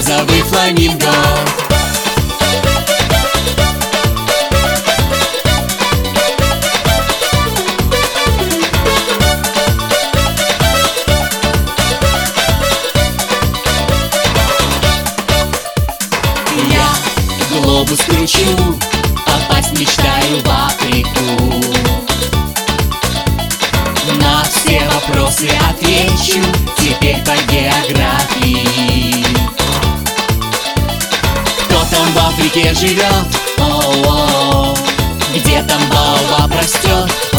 розовый фламинго. Я глобус кручу, попасть мечтаю в Африку. На все вопросы отвечу теперь по географии. Кто там в Африке живет? О-о-о. Где там баобаб растет?